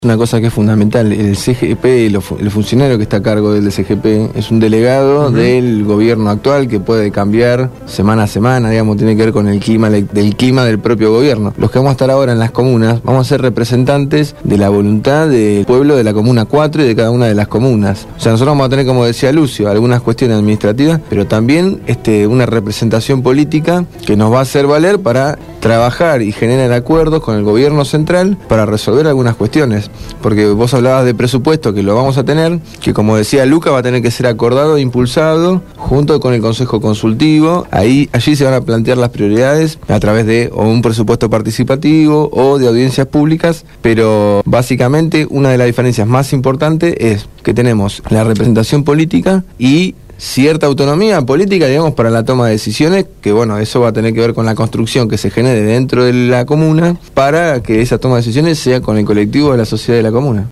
Una cosa que es fundamental, el CGP, el funcionario que está a cargo del CGP es un delegado del gobierno actual que puede cambiar semana a semana, digamos, tiene que ver con el clima del propio gobierno. Los que vamos a estar ahora en las comunas, vamos a ser representantes de la voluntad del pueblo de la Comuna 4 y de cada una de las comunas. O sea, nosotros vamos a tener, como decía Lucio, algunas cuestiones administrativas, pero también una representación política que nos va a hacer valer para trabajar y generar acuerdos con el gobierno central para resolver algunas cuestiones. Porque vos hablabas de presupuesto, que lo vamos a tener, que como decía Luca, va a tener que ser acordado e impulsado junto con el Consejo Consultivo. Allí se van a plantear las prioridades a través de o un presupuesto participativo o de audiencias públicas, pero básicamente una de las diferencias más importantes es que tenemos la representación política y cierta autonomía política, digamos, para la toma de decisiones, que bueno, eso va a tener que ver con la construcción que se genere dentro de la comuna para que esa toma de decisiones sea con el colectivo de la sociedad de la comuna.